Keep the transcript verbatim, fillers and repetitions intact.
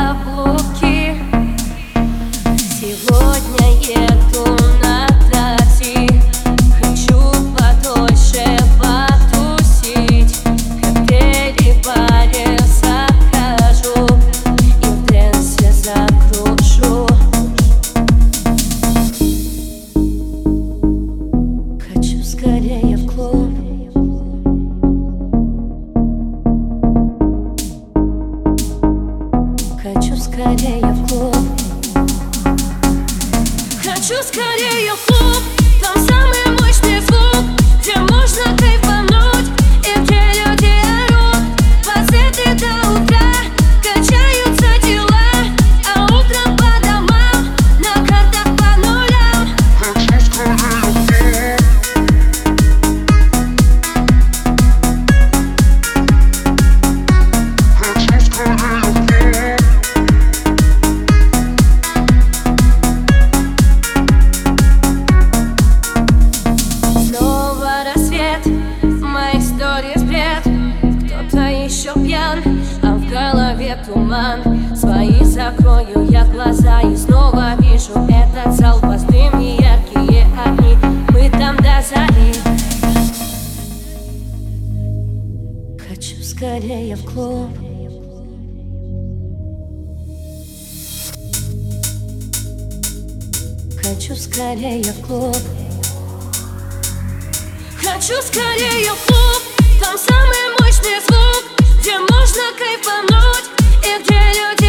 каблуки. Сегодня еду на такси, хочу подольше потусить. Коктейли в баре закажу и в тренсе закрушу. Хочу скорее в клуб. Хочу скорее в клуб. Хочу скорее в клуб. Там самый мощный звук, где можно кайфануть и где люди орут. Базеты до утра, качаются дела, а утром по домам, на картах по нулям. Хочу скорее в клуб. Хочу скорее в клуб. Кто-то еще пьян, а в голове туман. Свои закрою я глаза и снова вижу этот зал. Пустым и яркие огни, мы там до зари. Хочу скорее в клуб. Хочу скорее в клуб. Хочу скорее в клуб. Там самый мощный звук, где можно кайфануть и где люди